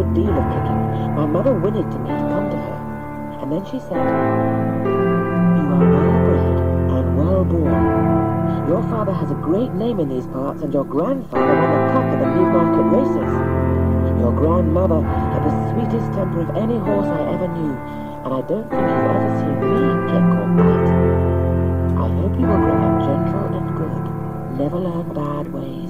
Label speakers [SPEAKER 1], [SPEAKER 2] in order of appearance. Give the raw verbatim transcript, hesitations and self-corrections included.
[SPEAKER 1] good deal of kicking. My mother whinnied to me to come to her, and then she said, "You are well bred and well born. Your father has a great name in these parts, and your grandfather won the cup at the Newmarket races. Your grandmother had the sweetest temper of any horse I ever knew, and I don't think you've ever seen me kick or bite. I hope you will grow up gentle and good, never learn bad ways.